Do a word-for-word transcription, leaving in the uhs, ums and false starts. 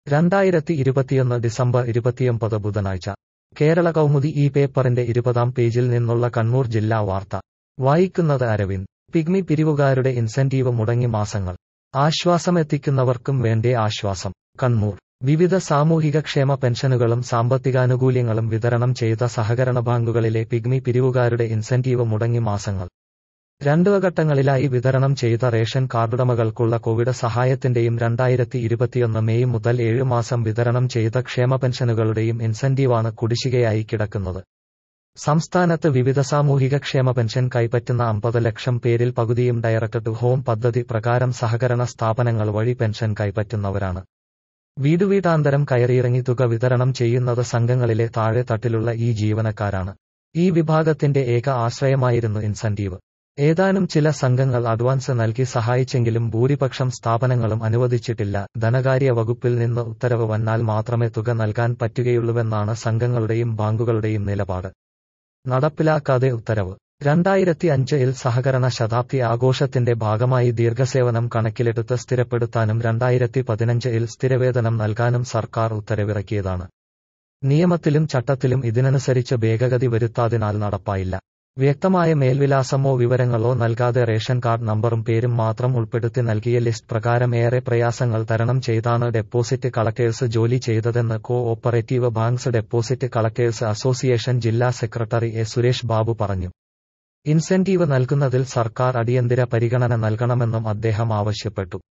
രണ്ടായിരത്തി ഇരുപത്തിയൊന്ന് ഡിസംബർ ഇരുപത്തിയൊമ്പത് ബുധനാഴ്ച കേരള കൗമുദി ഈ പേപ്പറിന്റെ ഇരുപതാം പേജിൽ നിന്നുള്ള കണ്ണൂർ ജില്ലാ വാർത്ത വായിക്കുന്നത് അരവിന്ദ്. പിഗ്മി പിരിവുകാരുടെ ഇൻസെന്റീവ് മുടങ്ങി മാസങ്ങൾ. ആശ്വാസമെത്തിക്കുന്നവർക്കും വേണ്ടേ ആശ്വാസം. കണ്ണൂർ. വിവിധ സാമൂഹികക്ഷേമ പെൻഷനുകളും സാമ്പത്തികാനുകൂല്യങ്ങളും വിതരണം ചെയ്ത സഹകരണ ബാങ്കുകളിലെ പിഗ്മി പിരിവുകാരുടെ ഇൻസെന്റീവ് മുടങ്ങി മാസങ്ങൾ. രണ്ടു ഘട്ടങ്ങളിലായി വിതരണം ചെയ്ത റേഷൻ കാർഡുടമകൾക്കുള്ള കോവിഡ് സഹായത്തിന്റെയും രണ്ടായിരത്തി ഇരുപത്തിയൊന്ന് മെയ് മുതൽ ഏഴ് മാസം വിതരണം ചെയ്ത ക്ഷേമ പെൻഷനുകളുടെയും ഇൻസെന്റീവാണ് കുടിശ്ശികയായി കിടക്കുന്നത്. സംസ്ഥാനത്ത് വിവിധ സാമൂഹികക്ഷേമ പെൻഷൻ കൈപ്പറ്റുന്ന അമ്പത് ലക്ഷം പേരിൽ പകുതിയും ഡയറക്ട് ടു ഹോം പദ്ധതി പ്രകാരം സഹകരണ സ്ഥാപനങ്ങൾ വഴി പെൻഷൻ കൈപ്പറ്റുന്നവരാണ്. വീടുവീടാന്തരം കയറിയിറങ്ങി തുക വിതരണം ചെയ്യുന്നത് സംഘങ്ങളിലെ താഴെ തട്ടിലുള്ള ഈ ജീവനക്കാരാണ്. ഈ വിഭാഗത്തിന്റെ ഏക ആശ്രയമായിരുന്നു ഇൻസെന്റീവ്. ഏതാനും ചില സംഘങ്ങൾ അഡ്വാൻസ് നൽകി സഹായിച്ചെങ്കിലും ഭൂരിപക്ഷം സ്ഥാപനങ്ങളും അനുവദിച്ചിട്ടില്ല. ധനകാര്യ വകുപ്പിൽ നിന്ന് ഉത്തരവ് വന്നാൽ മാത്രമേ തുക നൽകാൻ പറ്റുകയുള്ളൂവെന്നാണ് സംഘങ്ങളുടെയും ബാങ്കുകളുടെയും നിലപാട്. നടപ്പിലാക്കാതെ ഉത്തരവ്. രണ്ടായിരത്തി അഞ്ചിൽ സഹകരണ ശതാബ്ദി ആഘോഷത്തിന്റെ ഭാഗമായി ദീർഘസേവനം കണക്കിലെടുത്ത് സ്ഥിരപ്പെടുത്താനും രണ്ടായിരത്തി പതിനഞ്ചിൽ സ്ഥിരവേതനം നൽകാനും സർക്കാർ ഉത്തരവിറക്കിയതാണ്. നിയമത്തിലും ചട്ടത്തിലും ഇതിനനുസരിച്ച് ഭേദഗതി വരുത്താതിനാൽ നടപ്പായില്ല. വ്യക്തമായ മേൽവിലാസമോ വിവരങ്ങളോ നൽകാതെ റേഷൻ കാർഡ് നമ്പറും പേരും മാത്രം ഉൾപ്പെടുത്തി നൽകിയ ലിസ്റ്റ് പ്രകാരം ഏറെ പ്രയാസങ്ങൾ തരണം ചെയ്താണ് ഡെപ്പോസിറ്റ് കളക്ടേഴ്സ് ജോലി ചെയ്തതെന്ന് co operative banks deposit collectors association ജില്ലാ സെക്രട്ടറി എ സുരേഷ് ബാബു പറഞ്ഞു. ഇൻസെന്റീവ് നൽകുന്നതിൽ സർക്കാർ അടിയന്തര പരിഗണന നൽകണമെന്നും അദ്ദേഹം ആവശ്യപ്പെട്ടു.